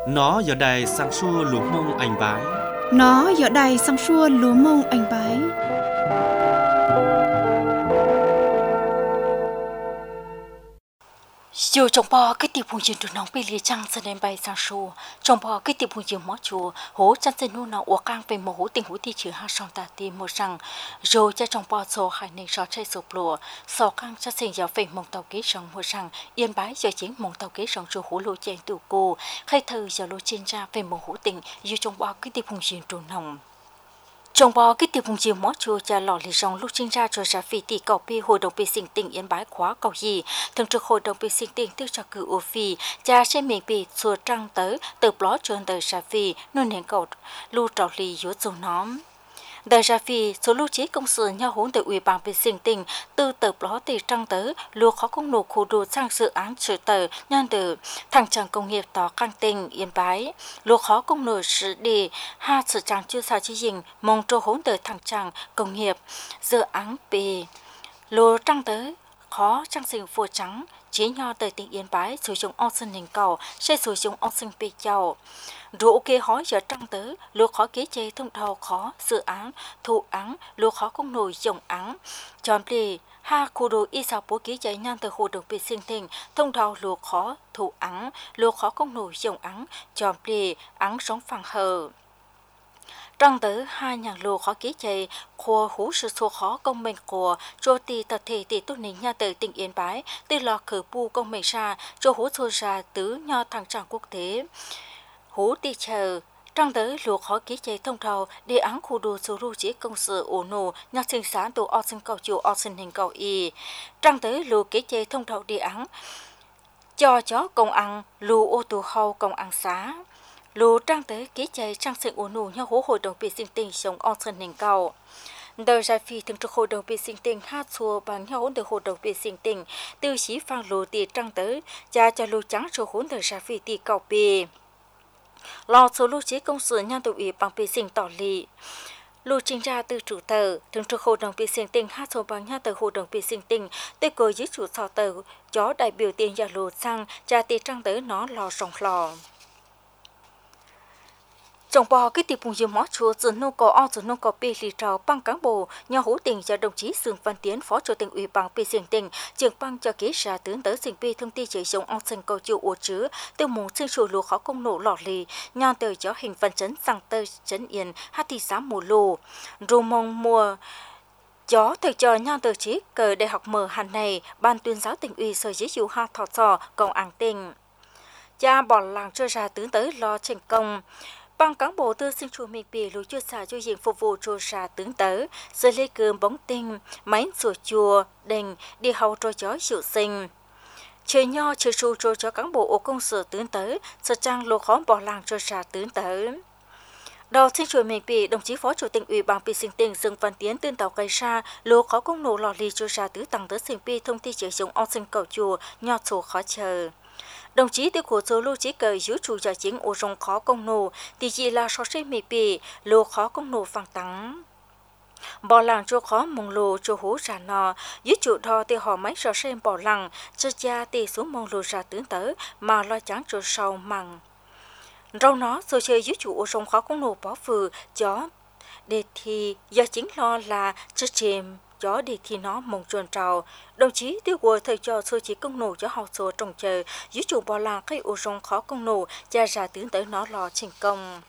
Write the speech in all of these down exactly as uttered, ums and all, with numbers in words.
Nó giờ đây sang xua lúa mông anh bái. Nó giờ đây sang xua lúa mông anh bái. Dù trong bò cái tiệp hùng dương tụi nóng bị lìa trăng sẽ đem bay sang xua. Trong bò cái tiệp hùng dương mó chùa hố chăn sẽ nu nào uổng cang về một hố tình hố thị trừ hai song tà tìm một rằng rồi cho trong bò số hai nền sọ chạy sụp lùa sọ cang cho sinh giáo về mong tàu kế sông một rằng yên bái giờ chính mong tàu kế sông cho hố lô chèn tụ cô khai thơ giờ lô trên ra về một hố tình dù trong bò cái tiệp hùng dương tụi nóng. Trong bò cái tiệp hùng chiều mó chùa cha lò lì rong lúc sinh ra cho ra phi tỷ cầu pi hội đồng pi sinh tình yên bái khóa cầu gì thường trực hội đồng pi sinh tình tức cho cử ô phi cha sẽ miệng pi chùa trăng tới từ bló trơn tới ra phi nên hiện cầu lưu trào lì yếu dầu nóm. Đời ra phi số lưu trí công sự nhau hỗn từ ủy ban về sinh tình từ tờ bló tỷ trăng tới lưu khó công nộp khu đồ sang dự án sự tờ nhân từ thằng chàng công nghiệp tỏ căng tình yên bái lưu khó công nộp sự đi hai sự chàng chưa sao chỉ dình mong trô hỗn từ thằng chàng công nghiệp dự án bì lưu trăng tới khó trang sinh phù trắng chỉ nho từ tỉnh yên bái sử dụng ong sinh hình cầu sẽ sử dụng ong sinh bì châu rồi ok hỏi giờ trăng tới lúa khó kế chế thông thầu khó dự án thụ án lúa khó công nổi dòng án chọn đi ha khu đồ y sao bố ký chạy nhanh từ hồ đồng bị sinh tình thông thầu lúa khó thụ án lúa khó công nổi dòng án chọn đi án sống phẳng hờ trăng tới hai nhà lúa khó ký chạy khoa hú sự số khó công mệnh của cho tì tập thể tỷ tốt nín nhà từ tỉnh yên bái từ lò khử bu công mệnh ra cho hú xô ra tứ nho thằng trạng quốc tế hú đi chờ trong tới lúa khó ký chế thông thầu đề án khu đồ số lưu chế công sự ổ nổ nhạc sinh sản đồ o sinh cầu chiều o sinh hình cầu y trong tới lúa ký chế thông thầu đề án cho chó công ăn lúa ô tô hậu công ăn xá lúa trang tới ký chế trang sinh ổ nổ nhau hú hội đồng bị sinh tình sống o sinh hình cầu đời ra phi thường trực hội đồng bị sinh tình hát xua bằng nhau hỗn được hội đồng bị sinh tình từ sĩ phan lúa tì trang tới cha cho lúa trắng số hỗn đời ra phi tì cầu bì lò số lưu trí công sự nhân tụ ủy bằng bị sinh tỏ lì lưu trình ra từ chủ tờ thường trực hội đồng bị sinh tình hát số bằng nhà tờ hội đồng bị sinh tình tới cờ dưới chủ sò tờ chó đại biểu tiền giả lụt sang cha tì trang tới nó lò sòng lò trong bò cái tiệp hùng dương mó chùa dần nô có o dần nô có bê lì trào băng cán bộ nhà hữu tình cho đồng chí Sương Văn Tiến phó chủ tịch ủy ban bê sinh tình trưởng băng cho kế ra tướng tới sinh bê thông tin chỉ dùng ông sinh cầu chịu ổ chứa tiêu mùng sinh chủ lúa khó công nổ lò lì nhà từ cho hình phần chấn sang tơ chấn yên hát thị xã mù lù rù mong mùa chó thực cho nhà từ chí cờ đại học mở hàn này ban tuyên giáo tỉnh ủy sở giới dụ ha thọ sò công an tỉnh cha bỏ làng cho ra tướng tới lo thành công bằng cán bộ tư sinh chùa mình bì lúa chua xả cho diện phục vụ cho xả tướng tới giờ lấy cơm bóng tinh máy sủa chùa đền đi hầu cho chó chịu sinh chơi nho chơi su cho cho cán bộ ô công sở tướng tới sở trang lô khó bỏ làng cho xả tướng tới đầu sinh chùa mình bì đồng chí phó chủ tịch ủy ban bì sinh tình Dương Văn Tiến tuyên tàu gây ra lô khó công nổ lò lì cho xả tứ tăng tới sinh bì thông tin chỉ dùng ông sinh cầu chùa nho sổ khó chờ đồng chí tiêu của số lưu chí cờ giữ chủ giả chính ô rong khó công nổ thì chỉ là so sánh mì bì lô khó công nổ phẳng tăng bỏ làng cho khó mong lô cho hú ra nọ giữ chủ đo thì họ mấy so sánh bỏ làng cho cha thì xuống mong lô ra tướng tới mà lo trắng cho sau măng rau nó rồi chơi giữ chủ ô rong khó công nổ bỏ phừ chó để thì do chính lo là cho chìm chó đi thì nó mong chuồn trào đồng chí tiêu của thầy cho sơ chỉ công nổ cho học số trồng chờ dưới chủ bò làng cây ô rong khó công nổ cha ra tướng tới nó lò thành công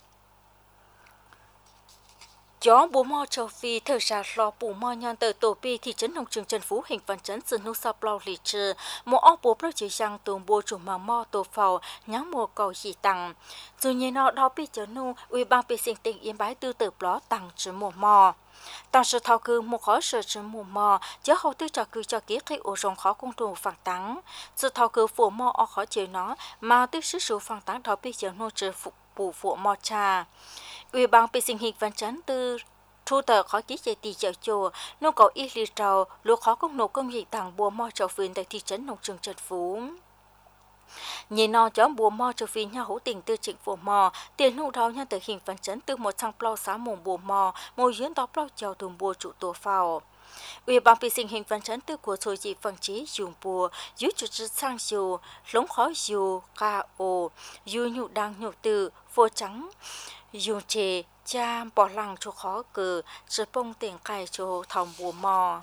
chó bố mò châu phi thời ra lò bù mò nhon tờ tổ pi thị trấn Hồng Trường Trần Phú hình văn trấn sự nô sa plau lì trừ một ốc bố pro chỉ sang tường bố chủ mà mò tổ phò nháng mùa cầu chỉ tăng dù như nó đo pi chở nu uy ban pi sinh tình yên bái tư tử ló tăng trừ mùa mò tăng sự thao cư một khó sở trừ mùa mò chớ hậu tư trò cư cho ký khi ổ rồng khó công thủ phản tắng sự thao cư phủ mò o khó chịu nó mà tư sức số phản tắng thao pi chở nu trừ phục bù phụ mò trà ủy ban bị sinh hình văn chấn từ thu tờ khó chí chạy tì chợ chùa nô cầu y lì trầu lúa khó công nổ công nghiệp tàng bùa mò trầu phiền tại thị trấn Hồng Trường Trần Phú Nhìn nó chọn bùa mò cho phi nhà hữu tình từ chính phủ mò, tiền hữu đầu nhà từ hình phấn chấn từ một trăm plau xá mồm bùa mò, một yến đó plau chào tùm bùa trụ tổ phào. Ủy ban bị sinh hình phấn chấn từ của thôi dị phần trí dùng bùa, dưới chủ trì sang dù, lống khó dù, ca ồ, dù nhụ đăng nhụ từ, vô trắng, dùng chê, cha bỏ lăng cho khó cử, rồi bông tiền cài cho thòng bùa mò.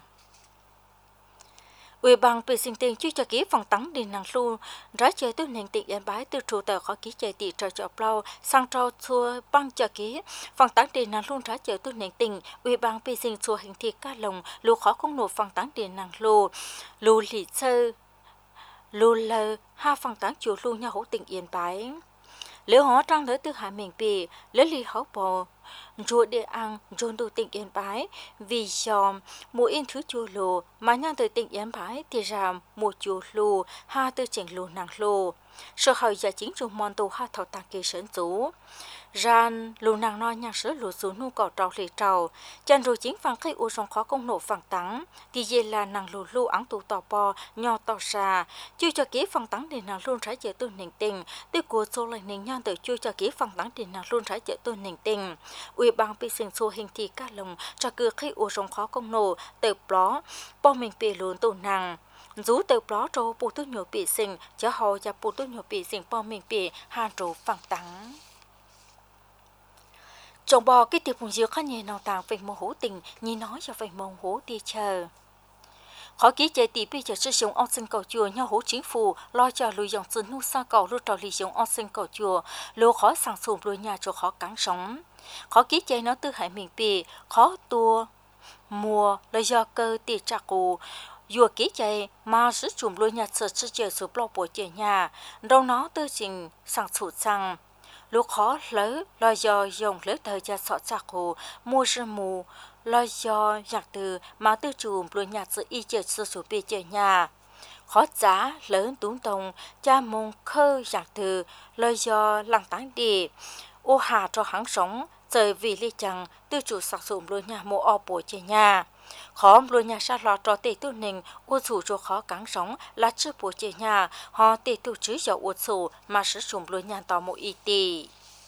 Ủy ban bị sinh tiền chưa cho ký phòng tắng đi năng lu, rá chơi từ nền tiền yên bái từ trụ tờ khó ký chơi tỷ trợ cho plau, sang trao xua băng cho ký, phòng tắng đi năng lu rá chơi từ nền tiền, ủy ban bị sinh xua hình thị ca lồng, lu khó không nộp phòng tắng đi năng lu, lu lì sơ, lu lơ, ha phòng tắng chủ lu nhà hữu tình yên bái. Nếu họ trang lấy từ hai mình bì, lấy lì hậu bò, rồi để ăn, rồi đủ tình yên bái, vì cho mỗi yên thứ chua lù, mà nhang từ tình yên bái thì ra một chua lù, ha từ chỉnh lù nàng lù. Sở hậu giả chính trong môn tù ha thảo tàng kỳ sớn chú. Ran lù nàng nói nhang sớ lù xuống nu cỏ trào lì trào, chân rồi chính phang khi u sông khó công nổ phẳng tắng, thì dê là nàng lù lù áng tù tỏ bò, nhỏ tỏ xa, chưa cho kế phang tắng để nàng luôn trái chở tôi nền tình, từ của số lại nền nhan từ chưa cho kế phang tắng để nàng luôn trái chở tôi nền tình. Ủy ban bị sinh số hình thị ca lồng, cho cứ khi u sông khó công nổ, từ đó, bò mình bị lùn tù nàng. Dù từ đó cho bộ tư nhổ bị sinh, cho họ và bộ tư nhổ bị sinh bò mình bị hàn rổ phẳng tắng. Trong bò cái tiệp hùng dưa khá nhẹ nào tàng về mô hữu tình, như nói cho về mô hữu đi chờ. Khó ký chế tỷ bây giờ sử dụng ong sinh cầu chùa nhau hữu chính phủ, lo cho lùi dòng dân nu xa cầu lưu trò lì dùng ong sinh cầu chùa, lưu khó sang sụp lùi nhà cho khó cắn sống. Khó ký chế nó tư hại mình bì, khó tua, mùa, lời do cơ tỷ trả cụ, dù ký chế mà sử dụng lùi nhà sợ sử dụng sụp lo bộ chế nhà, đâu nó tư trình sang sụt sang. Lúc khó lớn, lo do dùng lớn thời gian sọ chạc hồ, mua sương mù, lo do nhạc từ mà tư chùm lùi nhạc sự y chệt sự sụp bì chệ nhà. Khó giá, lớn túng tông, cha mông khơ nhạc từ, lo do lăng tán đi. Ô hà cho hắn sống, trời vì lý chẳng tư chủ sạc sụm lùi nhà mô o bổ chệ nhà. Khó lùi nhà xa lọ cho tê tu nình, ô thủ cho khó cắn sống là chưa bổ chệ nhà, họ tê tu chứ dạo ô thủ mà sử dụng lùi nhà tỏ mô y tì.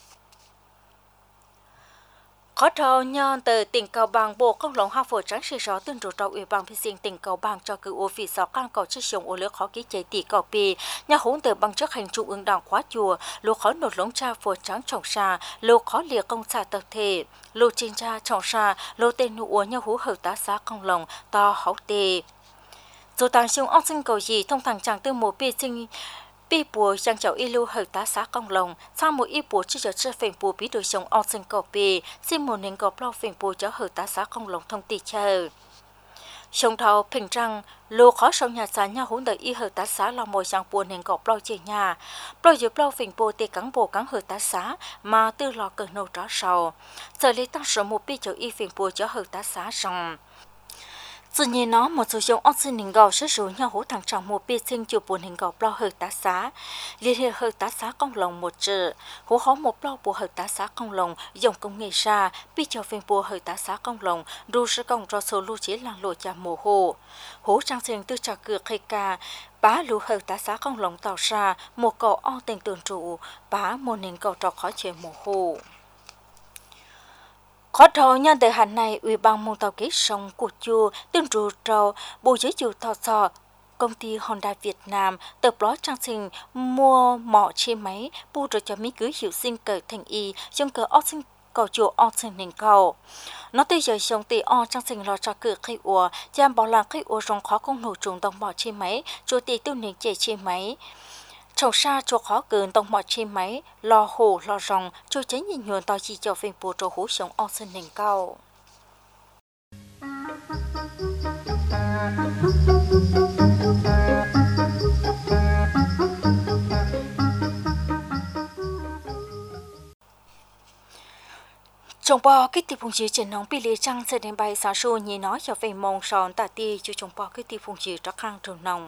Khó trò nhon từ tỉnh Cao Bằng bộ công lộng hoa phổ trắng sĩ rõ tương trụ trò ủy ban phi sinh tỉnh Cao Bằng cho cử ô phỉ sáu căn cầu chức dụng ô lứa khó ký chế tỷ cầu bì nhà hỗn từ bằng chức hành trung ương đảng khóa chùa lô khó nột lống cha phổ trắng trồng xa lô khó lìa công xã tập thể lô trên cha trồng xa lô tên nụ nhà hú hợp tá xá công lộng to hậu tề dù tàng xung ốc sinh cầu gì thông thẳng chẳng tư một bì sinh bị bùa sang cháu y lưu hợp tá xá công lồng sang một y bùa chỉ cho chơi phèn bùa bí đối sống ong sinh cầu bì xin một nền cầu plau phèn bùa cho hợp tá xá công lồng thông tì chờ sông thầu bình răng lô khó sông nhà xã nhà hỗn đợi y hợp tá xá là một sang bùa nền cầu plau chơi nhà plau giữa plau phèn bùa tì cắn bùa cắn hợp tá xá mà tư lò cờ nâu rõ sầu giờ lấy tăng số một bí cho y phèn bùa cho hợp tá xá rồng tự nhiên nó một số giống ong sinh hình gạo sử dụng nhau hỗ thằng trọng một bê sinh chụp buồn hình gạo bao hơi tá xá liên hệ hơi tá xá công lồng một chữ hỗ khó một bao bộ hơi tá xá công lồng dùng công nghệ ra bị cho phim bộ hơi tá xá công lồng đủ sự công cho số lưu chế làng lộ chả mồ hồ hỗ trang sinh từ trà cửa khai ca bá lưu hơi tá xá công lồng tạo ra một cậu ong tình tưởng trụ bá một nền cậu trò khó chế mồ hồ. Khó trò nhân từ hạn này, Ủy ban mong tàu ký sông của chùa tương trụ trò bộ giới chủ thọ sọ công ty Honda Việt Nam tập ló trang sinh mua mỏ chi máy bu rồi cho mỹ cứ hiệu sinh cờ thành y trong cờ óc sinh cầu chùa óc sinh nền cầu nó tới giờ sông tì o trang sinh lo cho cửa khai ủa chăm bảo là khai ủa rong khó công nổ trùng đồng mỏ chi máy cho tì tiêu nền chạy chi máy trồng xa cho khó cơn tông mọi chi máy lo hồ lo rong cho tránh nhìn nhuận tao chỉ cho phim bộ trò hú sống ong sinh nền cao. Trong bò cái tiệp phùng dì trên nóng bị lê trăng sẽ đến bay xa xô nhìn nói cho về mong sòn tả ti cho trong bò cái tiệp phùng dì trắc khang trường nòng.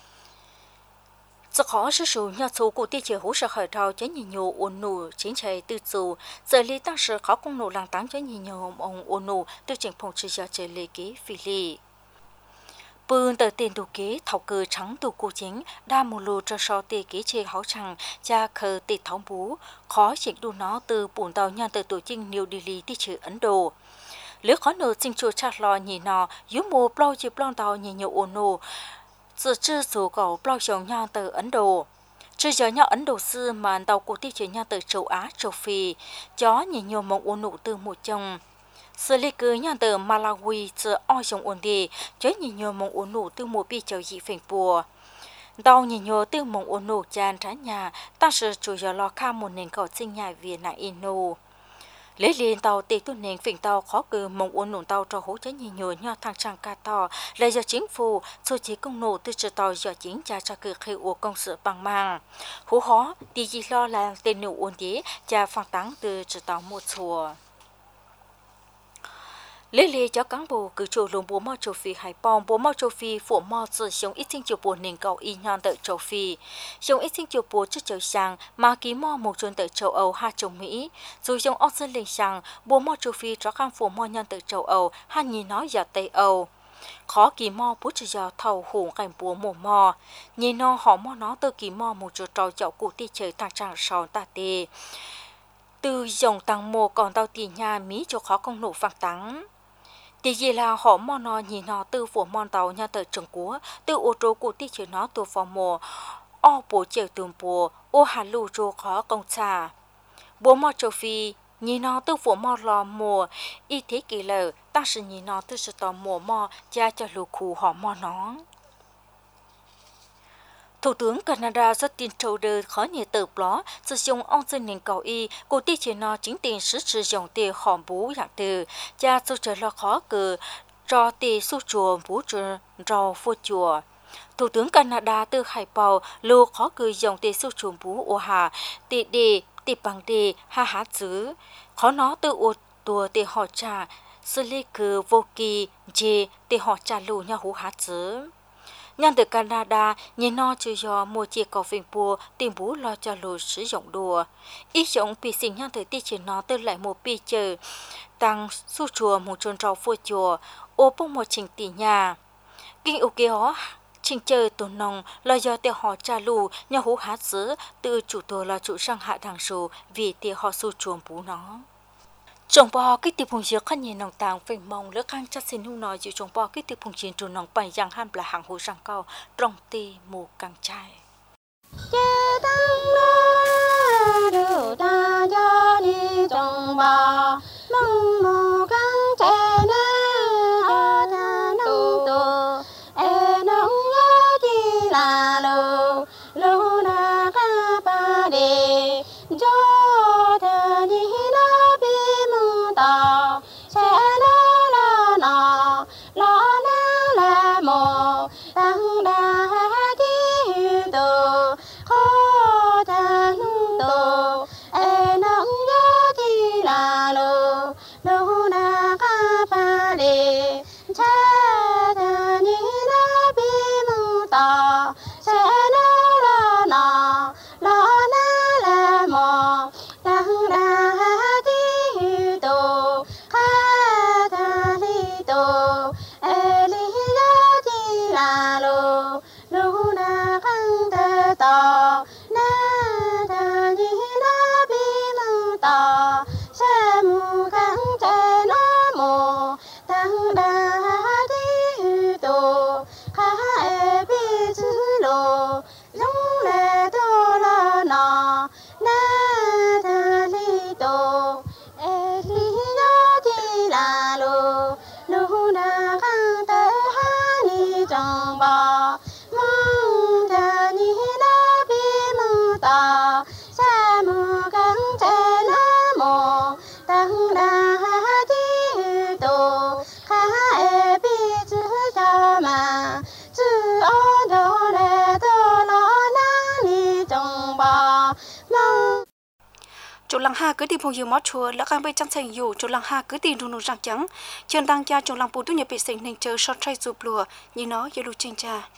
Sự khó sử dụng nhà số của tiêu chí hỗ trợ khởi đầu cho nhiều nhiều ổn nụ chính trị tự chủ, giờ lý tăng sự khó công nụ làng táng cho nhiều nhiều ông ổn nụ từ chính phòng chỉ cho chế lệ ký phi lì. bươn tờ tiền đồ kế thảo cơ trắng đồ cô chính đa mù lù cho so tê kế chê háo chẳng cha khờ tê tháo bú khó chỉnh đu nó từ bùn tàu nhà từ tổ chinh New Delhi tí chữ Ấn Độ. Lứa khó nở sinh chua chát lo nhì nò yếu mù plau chì plau tàu nhì nhiều ồn nô giờ chưa số cầu plau chồng nhà từ Ấn Độ. Chưa giờ nhau Ấn Độ sư mà tàu của tí chữ nhà từ châu Á châu Phi chó nhì nhiều mộng ồn nụ từ một chồng. Sự lý cứ nhà từ Malawi giờ oi chồng ồn đi chó nhì nhiều mộng ồn nụ từ một bi châu dị phình bùa. Đau nhì nhiều từ mộng ồn nụ chan trái nhà ta sự chủ giờ lo khá một nền cầu sinh nhà Việt Nam inu. Lấy liền tàu tiệc tu nền phình tàu khó cử mong uốn nụ tàu cho hỗ trợ nhiều nhiều nhau thang trang ca tàu là do chính phủ số chỉ công nổ từ sự tàu do chính cha cho cử khi uống công sự bằng mang hú khó thì chỉ lo là tên nụ uốn tí cha phang táng từ sự tàu một chùa. Lấy lì cho cán bộ cử chủ lồng bố mò châu Phi Hải Bong bố mò châu Phi phụ mò sử dụng ít sinh chiều bố nền cầu y nhon tại châu Phi dùng ít sinh chiều bố trước châu sang mà ký mò một chuyến tại châu Âu hai châu Mỹ dù dùng Australia sang bố mò châu Phi cho khang phụ mò nhon tại châu Âu hai nhìn nói giờ Tây Âu khó ký mò bố chỉ giờ thầu hùng cảnh bố mồ mò nhìn nó họ mò nó từ ký mò một chỗ trò chậu cụ ti chơi thang trang sòn ta tê từ dòng tăng mồ còn tàu tì nhà Mỹ cho khó công nổ phang táng. Thì gì là họ mò nó nhìn nó từ phủ mòn tàu nhà tờ trường cúa từ ô tô của tí chữ nó từ phòng mồ o bố chèo tùm bố ô hà lù rô khó công trà bố mò châu Phi nhìn nó từ phủ mò lò mùa y thế kỳ lờ ta sự nhìn nó từ sự tò mùa mò cha cho lù khủ họ mò nó. Thủ tướng Canada Justin Trudeau khó nhớ từ đó sử dụng ông dân nền cầu y của tỷ chế nó chính tiền sử sử dụng tiền hòm bú dạng từ cha số trở lo khó cử cho tiền số chùa bú chùa rau phô chùa. Thủ tướng Canada từ Hải Bào lưu khó cử dùng tiền số chùa bú ô hà tiền đề tiền bằng đề ha há chữ khó nó từ ô tua tiền họ trà xử lý cử vô kỳ dê tiền họ trà lù nhau hú há chữ. Nhân từ Canada, nhìn nó chưa do mua chia cầu phình bùa tìm bú lo cho lù sử dụng đùa. Ý dụng bị sinh nhân từ tí chỉ nó từ lại một bị chờ. Tăng su chùa một chôn rau phô chùa, ô bông một trình tỷ nhà. Kinh ưu kế hó, trình chờ tổ nông lo do tiêu họ trả lù nhau hú hát sứ từ chủ tổ là chủ sang hạ đằng số vì tiêu họ su chùa bú nó. Trong bò cái tiệp hùng dược khăn nhìn nòng tàng phình mong lỡ khang chắc xin hung nói chịu trong bò cái tiệp hùng chiến trù nòng bảy giang ham là hàng hồ răng cao trong tì mù càng trai. Chê tăng la rượu ta cho đi trong bò mong mù càng trai nè ở ta nông tù e nông nhớ chi là lù lù na ca ba đề cho thơ đi na bi mù tàu sẽ la la nọ la la la mồ tăng đa đi tù khó ta nung tù e nông nhớ chi là lù lù na ca ba đề cha thơ đi na bi mù tàu sẽ la la nọ la la la mồ tăng đa đi tù khá ta đi tù e lý nhớ chi là lù lù na khăn tơ tò na ta đi na bi mù tò sa mù khăn tơ na mồ tăng đa đi tù khá e bi chữ lù giống lệ tô la nọ na ta đi tù e lý nhớ chi là lù lù na khăn tơ ha ni trong bò mong ta ni na bi mù tò sa mù khăn tơ na mồ tăng đa đi tù khá e bi chữ cho mà chữ ô đồ lệ tô lo na ni trong bò mong chỗ lăng hà cứ tìm phong dương mót chùa là càng bay trăng thành dù chỗ lăng hà cứ tìm đu nụ răng trắng chân tăng cha chỗ lăng bù tu nhập bị sinh nên chờ sót trai rụp lùa như nó như lù trên cha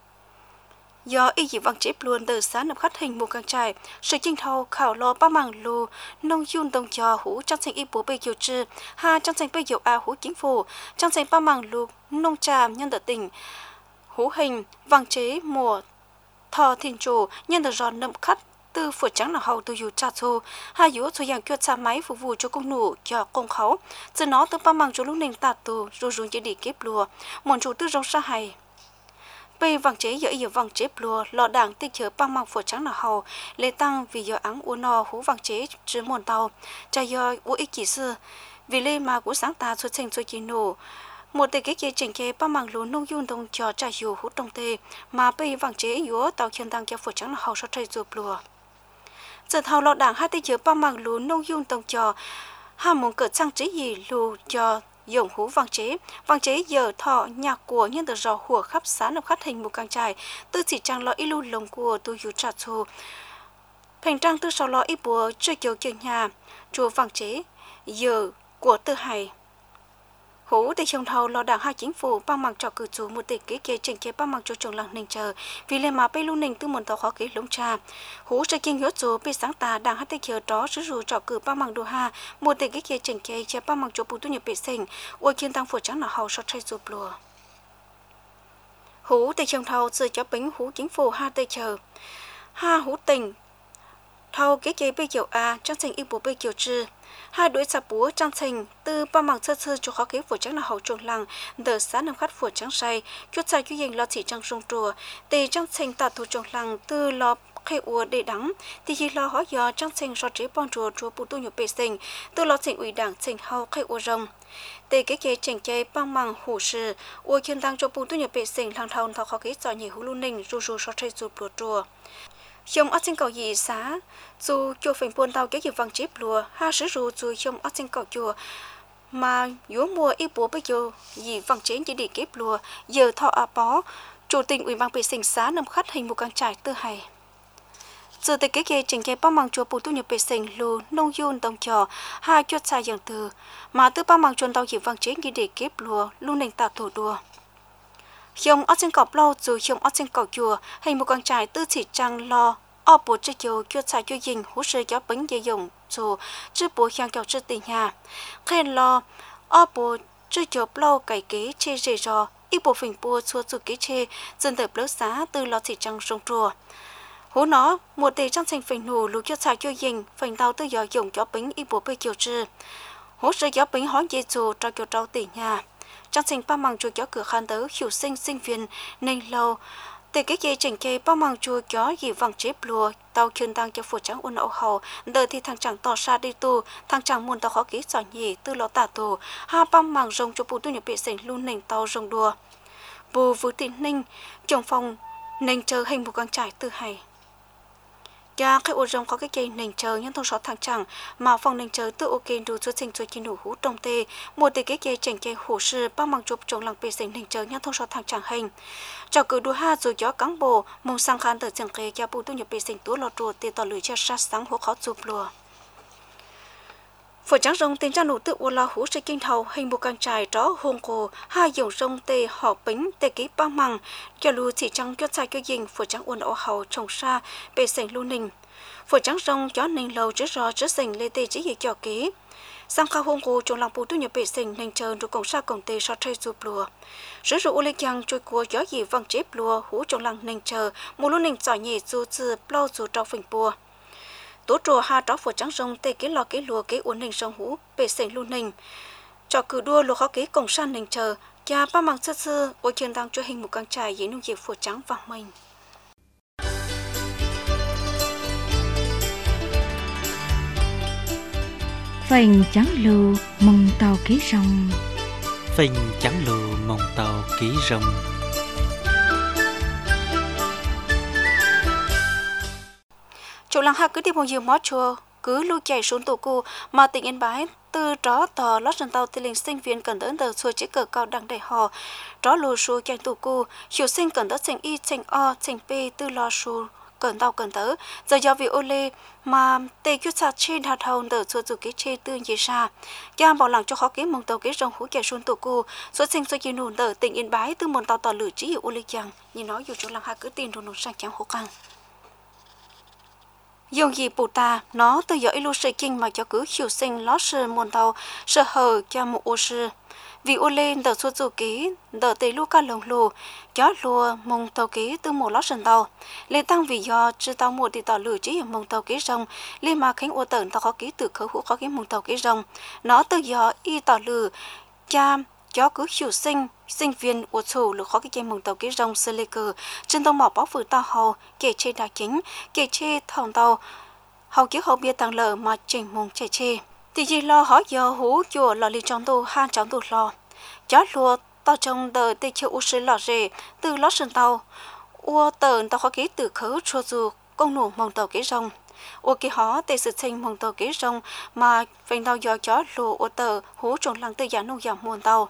do y dị vang chép luôn từ sáng nằm khát hình một càng trải sự chinh thâu khảo lo ba mảng lù nông yun đồng cho hú trăng thành y bố bê kiều trư ha trăng thành bê kiều a hú chính phủ trăng thành ba mảng lù nông trà nhân tờ tỉnh hú hình vàng chế mùa thọ thiên chủ nhân được giòn nậm khắt từ phủ trắng là hậu từ dù cha thô hai yếu cho dạng kiệt xa máy phục vụ cho công nụ cho công khẩu từ nó từ ba mang cho lúc nền tạt tù rồi rồi chỉ đi kép lùa muốn chủ tư rong sa hay bây vàng chế giờ giờ vàng chế lùa lọ đảng tích chứa ba mang phủ trắng là hậu lệ tăng vì giờ áng uốn nò hú vàng chế chứ mòn tàu cha giờ u ít chỉ sư vì lê mà của sáng ta xuất sinh cho chỉ nổ một đề cái kia chỉnh kê ba mang lúa nông dân đồng cho trả hiệu hút đồng tê mà bây vàng chế yếu tàu thiên tăng cho phủ trắng là hậu sau trời ruột lùa giờ thầu lọ đảng hai tay chứa ba mang lúa nông dân đồng cho hà muốn cỡ sang chế gì lù cho dùng hú vàng chế vàng chế giờ thọ nhạc của nhân được rò hùa khắp xã nộp khát hình một càng trải tư chỉ trang lọ ilu lồng của tôi yếu trả thù thành trang tư sau lọ ít bùa chơi kiểu kiểu nhà chùa vàng chế giờ của tư hải hú để trồng thầu lò đảng hai chính phủ ba mang cho cử chủ một tỷ kế kế trình kế ba mang cho trồng làng nền chờ vì lên mà bây lu nền tư một tàu khó kế lông trà hú sẽ kinh hiếu chủ bị sáng tà đảng hai tỷ kia đó sử dụng cho cử ba mang đồ ha một tỷ kế kế trình kế chế ba mang cho bù tu nhập bị sinh ôi kiên tăng phổ trắng là hậu cho chơi chụp lùa hú để trồng thầu sự cho bính hú chính phủ hai tỷ chờ ha hú tình thầu kế kế bây giờ a trong thành yêu bố bây giờ chưa hai đối sạp búa trang thành từ ba mảng sơ sơ cho khó kế phổ trắng là hậu trồng làng đờ xã nằm khát phổ trắng say chút sai chút hình lo chỉ trang sông trùa để trang thành tạo thủ trồng làng từ lo khai ua để đắng thì chỉ lo hỏi giờ trang thành so chế bon trùa trùa bù tu nhập bể sinh từ lo thành ủy đảng thành hậu khai ua rồng để cái kế trình chế băng mảng hủ sư ua kiên tăng cho bù tu nhập bể sinh làng thầu thọ khó kế cho nhiều hú lu ninh ru ru so chế rụt bùa trùa trong ở trên cầu gì xá dù cho phần buôn tàu cái gì vàng chép lùa ha sử dụng dù trong ở trên cầu chùa mà yếu mùa ít bố bây giờ gì vàng chế chỉ để kép lùa giờ thọ à bó chủ tịch ủy ban vệ sinh xá nằm khát hình một căn trải tư hài giờ từ cái kia trình kế ba mang chùa bù tu nhập vệ sinh lù nông dân đồng trò hai chuột xa dạng từ mà từ ba mang chùa tàu gì vàng chế chỉ để kép lùa luôn nền tạo thủ đùa trong ở trên cọp lâu dù trong ở trên cọp chùa hình một con trai tư chỉ trang lo ở bộ chơi chiều cho xài cho dình hỗ trợ cho bánh dây dùng dù chứ bộ hàng kẹo chưa tiền nhà khen lo ở bộ chơi chiều lâu cải kế chê rề rò ít bộ phình bùa xua xua kế chê dân tập lớp xá từ lo chỉ trang sông chùa hố nó một đề trang thành phình nụ lú cho xài cho dình phình tàu từ giờ dùng cho bánh ít bộ bê chiều chư hỗ trợ cho bánh hói dây dù cho kiểu trâu tiền nhà trang trình ba mang chùa chó cửa khan tới hiệu sinh sinh viên nên lâu từ cái dây trình kê ba mang chùa chó gì vàng chép lùa tàu chuyên tăng cho phổ trắng ôn ẩu hậu đợi thì thằng chẳng tỏ xa đi tu thằng chẳng muốn tàu khó ký giỏi nhỉ từ lọ tả tù ha băng mang rồng cho bù tu nhập bị sinh luôn nền tàu rồng đùa bù với tin ninh trong phòng nền chờ hình một con trải tư hay cha cái ô rồng có cái cây nền chờ nhân thông số thằng chẳng mà phòng nền chờ tự ok đủ cho sinh cho chi nụ hú trong tê một từ cái cây chỉnh cây hổ sư ba mang chụp trong làng bể sinh nền chờ nhân thông số thằng chẳng hình cho cứ đua ha rồi gió cắn bồ mong sang khăn từ chẳng cây cha bù tu nhập bể sinh túa lọt ruột tê tỏ lưỡi cho sát sáng hố khó chụp lùa phở trắng rồng tên trang nụ tự ô la hú sẽ kinh thầu hình một căn trải đó hôn cổ hai dòng rồng tê họ bính tê ký ba măng cho lù chỉ trắng cho sai cho dình phở trắng ôn ổ hầu trồng xa bề sành lưu ninh phở trắng rồng chó ninh lâu chứ rò chứ sành lê tê chỉ gì cho ký sang khao hôn cổ trong lòng bù tu nhập bề sành ninh chờ rồi cổng xa cổng tê so thay chụp lùa sử dụng ô lê chăng trôi cua gió gì văng chép lùa hú trong lòng ninh chờ một lưu ninh giỏi nhẹ dù chư plau dù trao phình bùa tổ trùa ha tró phở trắng rồng tê kế lò kế lùa kế uốn hình sông hú bể sành luôn hình cho cử đua lùa khó kế cổng san hình chờ cha ba mang sơ sơ ôi chân đang cho hình một căn trài dưới nông nghiệp phở trắng vàng mình phành trắng lù mong tàu kế rồng phình trắng lù mong tàu ký rồng chỗ làng ha cứ đi một giường mót chùa cứ lưu chạy xuống tổ cô mà tỉnh Yên Bái từ đó tờ lót chân tàu thì linh sinh viên cần tới tờ xua chỉ cờ cao đằng đại họ đó lù xua chạy tổ cô hiểu sinh cần tới thành y thành o thành p từ lo xua cần tàu cần tới giờ do vì ô lê mà tê cứ sạt trên hạt hồng tờ xua dù cái chê tư gì xa cha bảo làng cho khó kế mong tàu kế rong hú chạy xuống tổ cô số sinh số chi nôn tờ tỉnh Yên Bái từ một tàu tàu lử chỉ hiểu ô lê chàng nhìn nói dù chỗ làng ha cứ tin rồi nôn sang trắng hố căng dùng gì bù ta nó từ giờ ilu sự kinh mà cho cứ hiểu sinh lót sư môn tàu sợ hờ cho một ô sư vì ô lên đợt số chủ ký đợt tây lu ca lồng lù gió lùa mông tàu ký từ một lót sân tàu lên tăng vì do chưa tàu một thì tàu lử chỉ mông tàu ký rồng lên mà khánh ô tận tàu khó ký từ khẩu hữu khó ký mông tàu ký rồng nó từ do y tàu lử cha gió cứ hiểu sinh sinh viên ô chủ lừa khó cái game mông tàu ký rồng sơ lê cờ trên tàu mỏ báo vừa tàu hầu kể chê đá chính kể chê thòng tàu hầu ký hầu bia tăng lờ mà trình mông chê chê thì gì lo hỏi giờ hú chùa lò lì trong tù han trong tù lò chó lùa tao trong đời tê chiều u sư lò rề từ lót sân tàu ua tờn tao khó ký từ khớ chua dù công nổ mông tàu ký rồng ua ký hó tê sự sinh mông tàu ký rồng mà vành tàu do chó lùa ua tờ hú trồng lăng tư giả nông giảm muôn tàu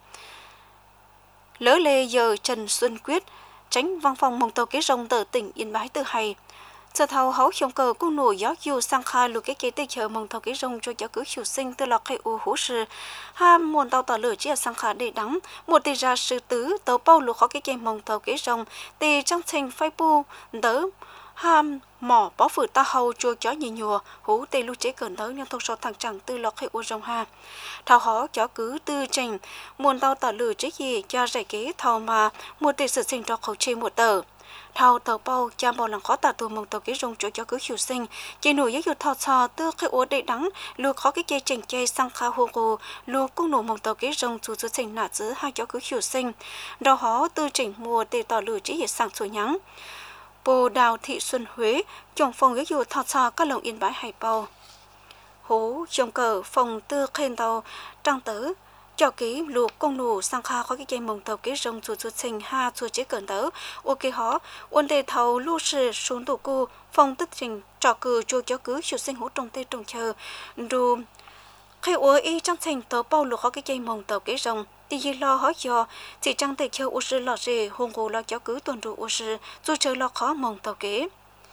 lỡ lê giờ Trần Xuân Quyết tránh văn phòng mông tàu ký rồng tờ tỉnh Yên Bái từ hay giờ thầu hấu trong cờ cung nổi gió dù sang khai lục cái kế tây chờ mong thầu cái rong cho gió cứ chiều sinh từ lọc hay u hú sư ha muôn tàu tàu lửa chỉ sang khai để đắng một tê ra sư tứ tàu bao lục khó cái kế mong thầu cái rong tê trong thành phai pu đỡ ham mỏ bó phử ta hầu chua chó nhì nhùa hú tê lu chế cẩn đỡ nhân thông số thằng chẳng từ lọc hay u rong ha thầu hó gió cứ tư trình muôn tàu tàu lửa chế gì cho rải kế thầu mà một tê sự sinh cho khẩu chi một tờ thao tàu bao cha bao lần khó tả tù mong tàu cái rong chỗ cho cứ hiểu sinh chỉ nổi giáo dục thao trò tư cái ố đệ đắng lùa khó cái chơi chỉnh chơi sang khao hồ hồ lùa cung nổ mong tàu cái rong chủ chủ trình nã giữ hai cho cứ hiểu sinh đào hó tư chỉnh mùa để tỏ lửa chỉ hiện sang sủi nhắng bồ đào thị xuân Huế chồng phòng giáo dục thao trò các lồng Yên Bái hải bao hố chồng cờ phòng tư khen tàu trang tớ cho ký luộc công nụ sang kha có cái cây mồng tàu cái rồng chuột chuột sinh ha chuột chế cẩn tớ ok hó ôn đề thầu lưu sử xuống tổ cô phong tức trình trò cử chuột cho cứ chuột sinh hỗ trồng tê trồng chờ đồ khi ủa y trong thành tàu bao luộc có cái cây mồng tàu cái rồng thì gì lo hỏi cho chỉ trong tê chơi ô sư lọ rề hùng hồ lo cho cứ tuần đủ ô sư dù chơi lo khó mồng tàu kế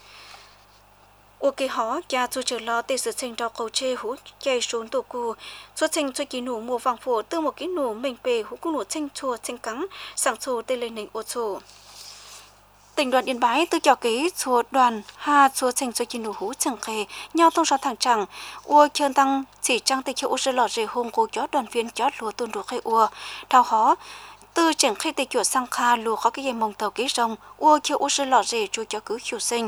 ok họ cha chú chờ lo tê sự sinh ra cầu chê hú chạy xuống tổ cụ xuất sinh cho kỳ nổ mùa vàng phổ từ một cái nổ mình bề hú cũng nổ sinh chùa sinh cắn sẵn chùa tê lên nền ô chùa tỉnh đoàn Yên Bái từ chào ký chùa đoàn ha chùa sinh cho kỳ nổ hú chẳng khề nhau thông sao thẳng chẳng ua chân tăng chỉ trang tê chiếu ô sư lọ rề hùng cố chó đoàn viên chó lúa tuần đủ khay ua thao hó từ chẳng khi tê chuột sang kha lúa có cái dây mông tàu ký rồng ua chiếu ô sư lọ rề chú chó cứ chiều sinh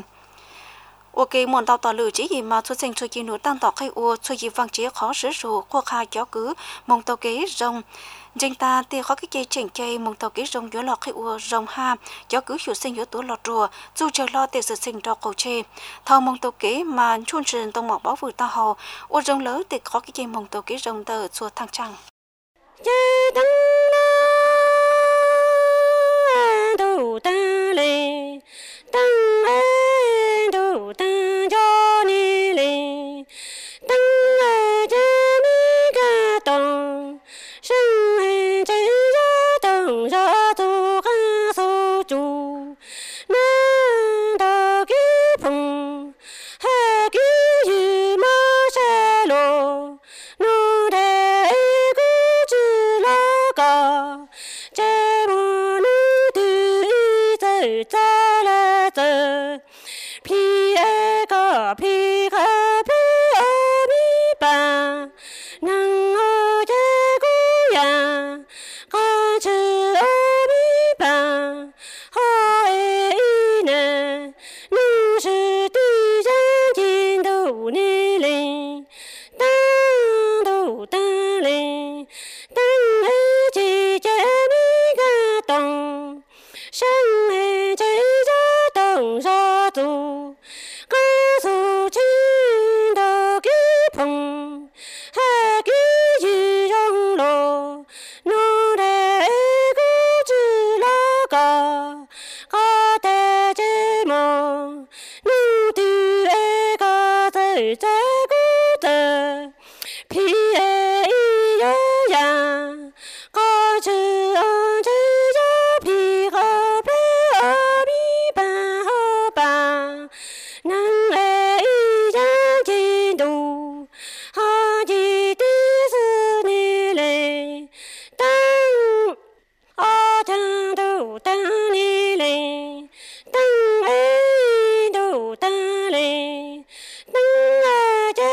ok muốn tàu tàu lử chỉ gì mà xuất sinh cho chị nổi tăng tàu khai u cho chị vang chế khó sử dụng qua khai chó cứ mong tàu kế rồng chính ta thì có cái chơi chỉnh chơi mong tàu kế rồng giữa lọt khai u rồng ha chó cứ hiểu sinh giữa tuổi lọt rùa dù chờ lo để sự sinh ra cầu chê thầu mong tàu kế mà chôn truyền tàu mỏ báo vừa ta hầu u rồng lớn thì có cái chơi mong tàu kế rồng tờ chùa thăng trăng Thank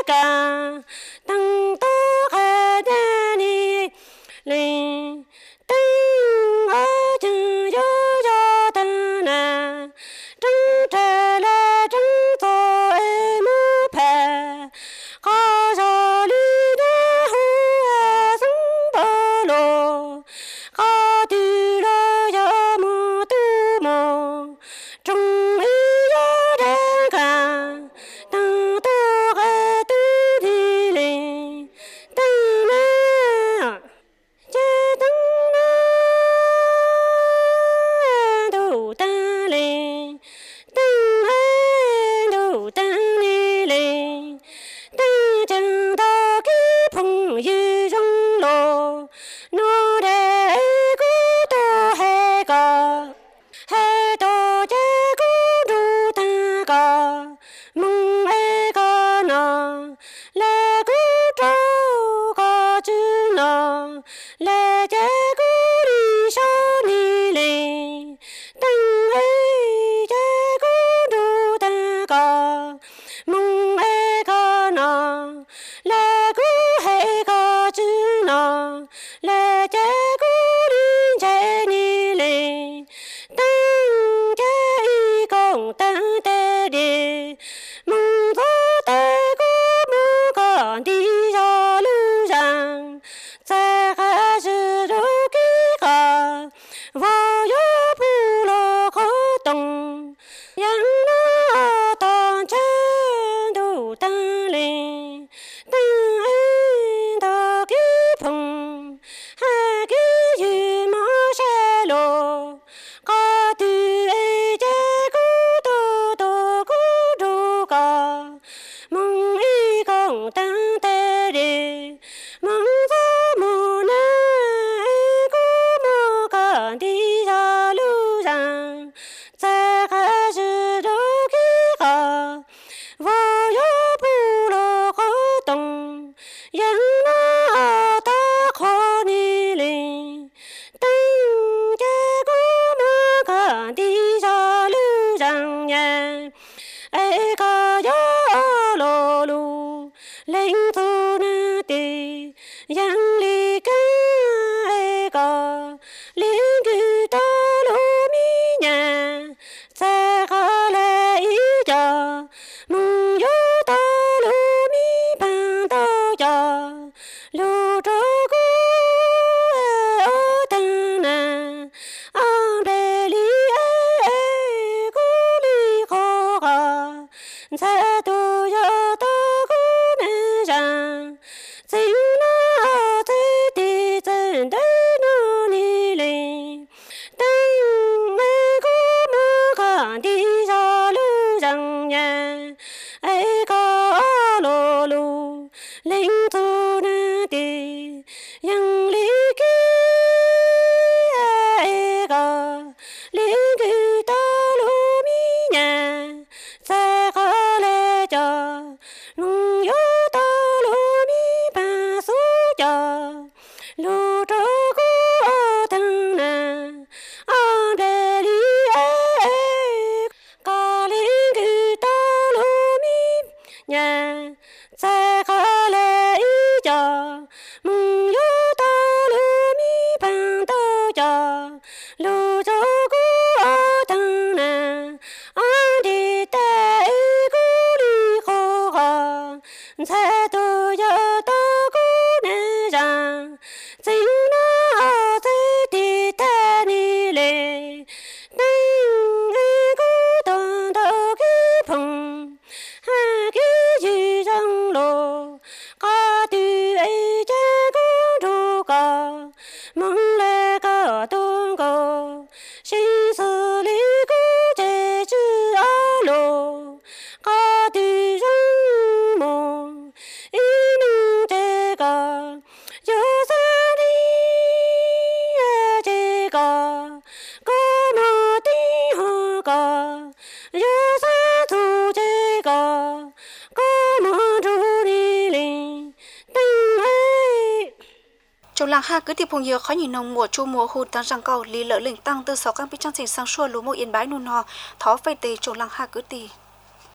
Trong làng ha cứ tiếp phong nhiều khó nhìn nông mùa chu mùa hụt tăng răng cầu lý lỡ lệnh tăng từ sáu căn bị trang trình sang xua lúa mùa yên bái nô nò thó phê tề trong làng ha cứ tì